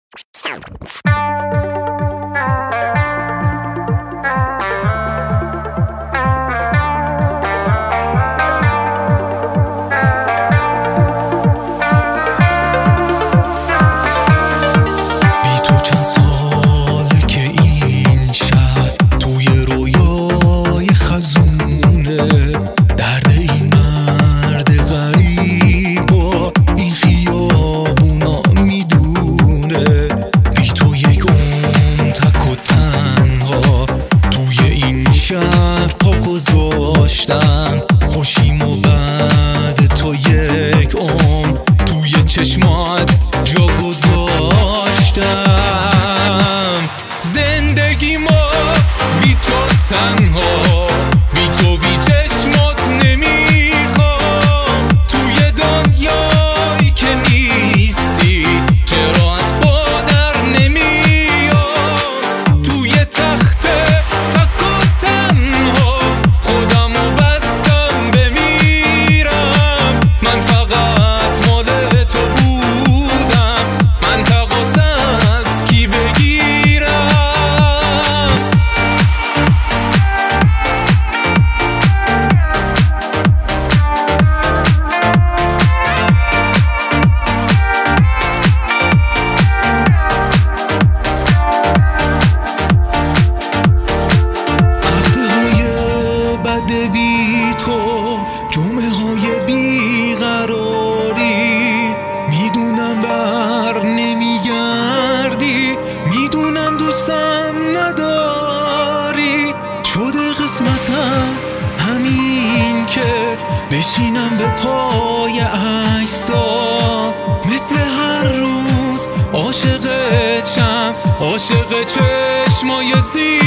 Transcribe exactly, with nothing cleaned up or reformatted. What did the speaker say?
خوشیم و بعد تو یک عمر توی چشمات جا گذاشتم. زندگیمو بی تو تنها، بی تو بی چشمات نمیخوام. توی دنیایی که نیستی چرا از پادر نمیام. توی تخت تک و تنها خودمو بستم بمیرم. من فقط مال تو بودم، من تقاص از کی بگیرم. بی تو جمعه های بیقراری، میدونم بر نمیگردی، میدونم دوستم نداری. شده قسمتم همین که بشینم به پای عکسا، مثل هر روز عاشق چم، عاشق چشمای زیبا.